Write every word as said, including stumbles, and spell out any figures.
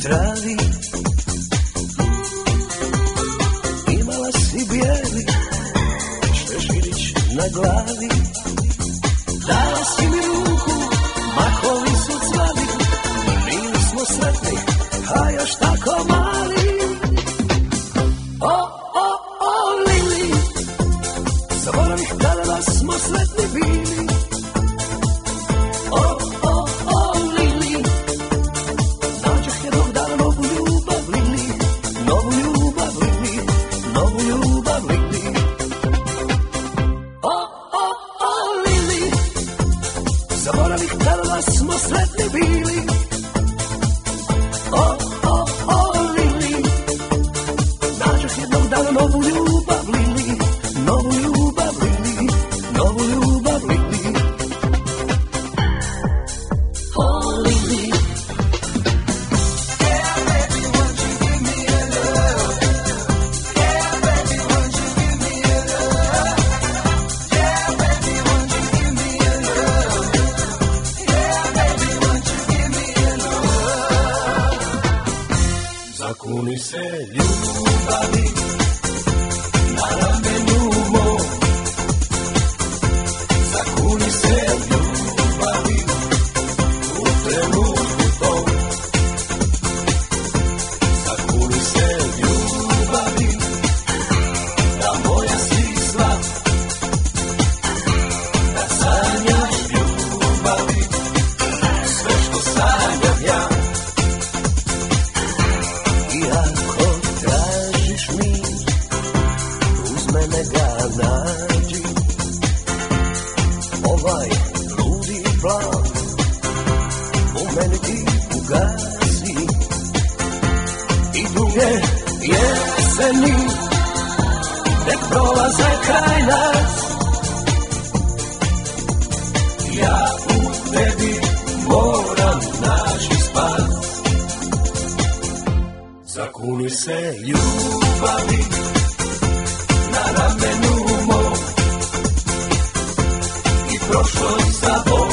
travi, imala si bijeli šeširić na glavi, dala si mi ruku, makovi su cvali, bili smo sretni, a još tako mali. O, o, o, Lili, zaboravih kada smo sretni bili. O, o, o, Lili, nađoh jednog dana novu ljubav, Lili, novu ljubav, Lili, novu ljubav, Lili. O, o, o, Lili, zaboravih kada smo sretni bili. O, o, o, Lili, nađoh jednog dana novu ljubav, Lili, novu ljubav, Lili, novu ljubav, Lili. Oh, Lili. Yeah, baby, won't you give me a love? Yeah, baby, won't you give me a love? Yeah, baby, won't you give me a love? Yeah, baby, won't you give me a love? Zakuni se ljubavi na ramenu mom, zakuni se ljubavi u trenutku tom, zakuni se ljubavi da moja si sva, da sanjaš ljubavi sve što sanjam ja. I ako tražiš mir, uz mene ga nađi, ovaj ludi plan u meni ti ugasi. I druge jeseni nek prolaze kraj nas, ja u tebi moram naći spas. Zakuni se ljubavi na ramenu mom i prošlost zaboravi.